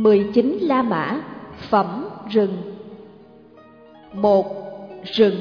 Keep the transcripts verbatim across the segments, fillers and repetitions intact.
mười chín La Mã. Phẩm rừng. Một. Rừng.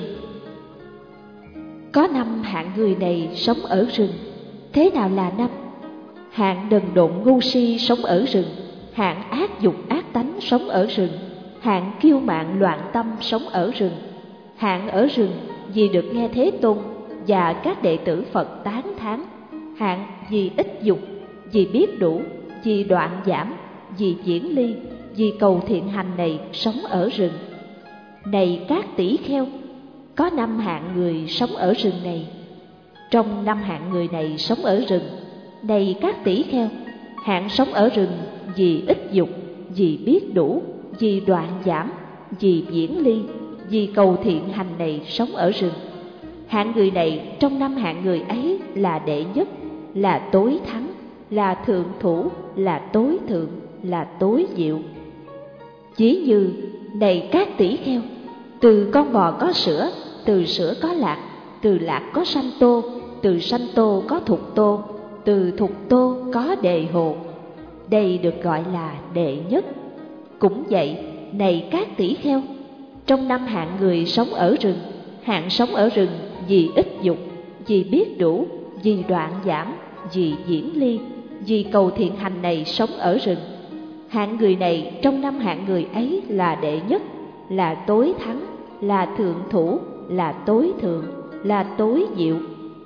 Có năm hạng người này sống ở rừng. Thế nào là năm? Hạng đần độn ngu si sống ở rừng, hạng ác dục ác tánh sống ở rừng, hạng kiêu mạn loạn tâm sống ở rừng. Hạng ở rừng vì được nghe Thế Tôn và các đệ tử Phật tán thán. Hạng vì ít dục, vì biết đủ, vì đoạn giảm, vì diễn ly, vì cầu thiện hành này sống ở rừng. Này các tỷ kheo, có năm hạng người sống ở rừng này. Trong năm hạng người này sống ở rừng, này các tỷ kheo, hạng sống ở rừng vì ít dục, vì biết đủ, vì đoạn giảm, vì diễn ly, vì cầu thiện hành này sống ở rừng. Hạng người này trong năm hạng người ấy là đệ nhất, là tối thắng, là thượng thủ, là tối thượng, là tối diệu. Ví như, này các tỷ kheo, từ con bò có sữa, từ sữa có lạc, từ lạc có sanh tô, từ sanh tô có thục tô, từ thục tô có đề hồ. Đây được gọi là đệ nhất. Cũng vậy, này các tỷ kheo, trong năm hạng người sống ở rừng, hạng sống ở rừng vì ít dục, vì biết đủ, vì đoạn giảm, vì diễn ly, vì cầu thiện hành này sống ở rừng. Hạng người này trong năm hạng người ấy là đệ nhất, là tối thắng, là thượng thủ, là tối thượng, là tối diệu.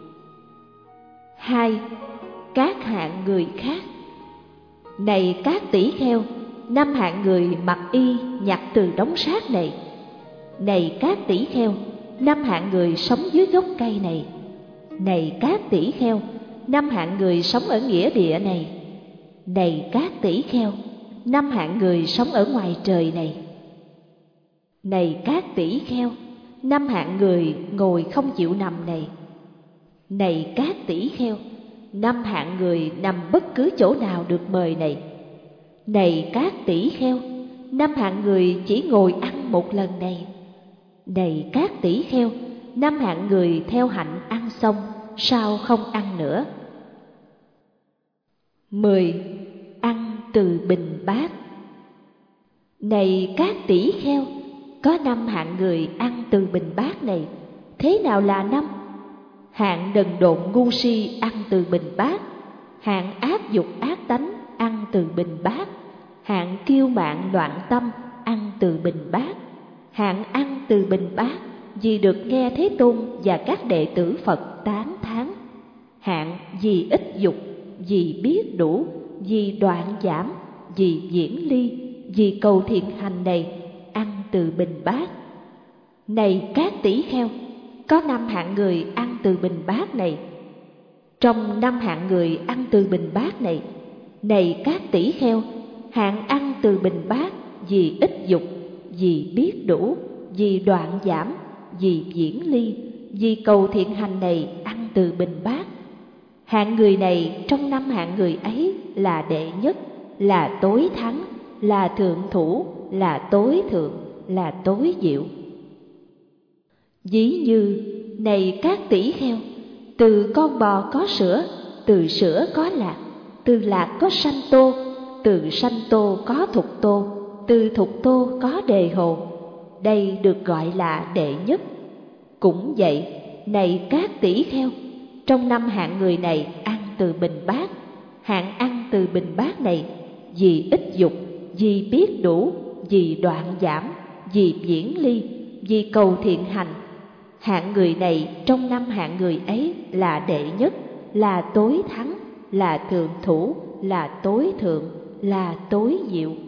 Hai. Các hạng người khác. Này các tỷ kheo, năm hạng người mặc y nhặt từ đống rác này. Này các tỷ kheo, năm hạng người sống dưới gốc cây này. Này các tỷ kheo, năm hạng người sống ở nghĩa địa này. Này các tỷ kheo, năm hạng người sống ở ngoài trời này. Này các tỷ kheo, năm hạng người ngồi không chịu nằm này. Này các tỷ kheo, năm hạng người nằm bất cứ chỗ nào được mời này. Này các tỷ kheo, năm hạng người chỉ ngồi ăn một lần này. Này các tỷ kheo, năm hạng người theo hạnh ăn xong, sao không ăn nữa. Mười. Ăn từ bình bát. Này các tỷ kheo, có năm hạng người ăn từ bình bát này. Thế nào là năm? Hạng đần độn ngu si ăn từ bình bát, hạng ác dục ác tánh ăn từ bình bát, hạng kiêu mạn loạn tâm ăn từ bình bát. Hạng ăn từ bình bát vì được nghe Thế Tôn và các đệ tử Phật tán thán. Hạng vì ít dục, vì biết đủ, vì đoạn giảm, vì diễn ly, vì cầu thiện hành này ăn từ bình bát. Này các tỷ kheo, có năm hạng người ăn từ bình bát này. Trong năm hạng người ăn từ bình bát này, này các tỷ kheo, hạng ăn từ bình bát vì ít dục, vì biết đủ, vì đoạn giảm, vì diễn ly, vì cầu thiện hành này ăn từ bình bát. Hạng người này trong năm hạng người ấy là đệ nhất, là tối thắng, là thượng thủ, là tối thượng, là tối diệu. Ví như, này các tỷ kheo, từ con bò có sữa, từ sữa có lạc, từ lạc có sanh tô, từ sanh tô có thục tô, từ thục tô có đề hồ. Đây được gọi là đệ nhất. Cũng vậy, này các tỷ kheo, trong năm hạng người này ăn từ bình bát. Hạng ăn từ bình bát này vì ít dục, vì biết đủ, vì đoạn giảm, vì diễn ly, vì cầu thiện hành. Hạng người này trong năm hạng người ấy là đệ nhất, là tối thắng, là thượng thủ, là tối thượng, là tối diệu.